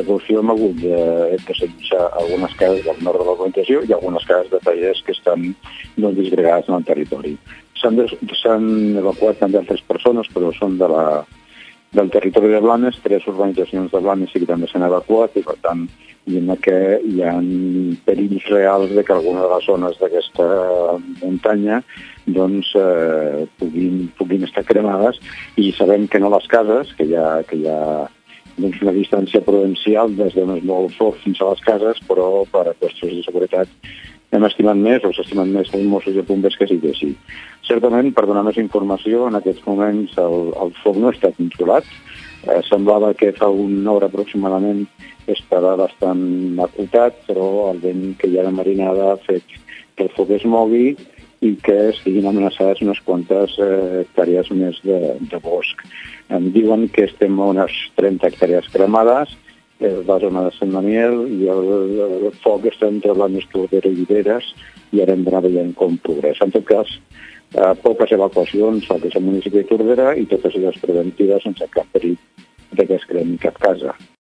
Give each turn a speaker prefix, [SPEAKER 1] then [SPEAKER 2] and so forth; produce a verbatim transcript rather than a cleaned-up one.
[SPEAKER 1] precaució hem hagut de, de seguir algunes cases del nord de la urbanizació i algunes cases de tallers que estan no disgregades en el territori. S'han evacuat també altres persones, però són de la, del territori de Blanes. Tres urbanitzacions de Blanes sí que també s'han evacuat i, per tant, que hi ha perills reals de que alguna de les zones d'aquesta muntanya doncs, eh, puguin, puguin estar cremades, i sabem que no les cases, que hi ha, que hi ha doncs, una distància prudencial des d'on és molt fort fins a les cases, però per a qüestions de seguretat hem estimat més, o s'ha estimat més els Mossos i bombers que sigui així. Certament, per donar més informació, en aquests moments el, el foc no està controlat. Eh, semblava que fa una hora aproximadament estava bastant acotat, però el vent que hi ha de marinada ha fet que el foc es mogui i que estiguin amenaçades unes quantes eh, hectàrees més de, de bosc. Em diuen que estem a unes trenta hectàrees cremades, és la zona de Sant Daniel, i el, el foc està entre Blanes, Tordera i Vigueres, i ara hem d'anar veient com progressa. En tot cas, eh, poques evacuacions al que és el municipi de Tordera i totes elles preventives sense cap perill de que es cremi cap casa.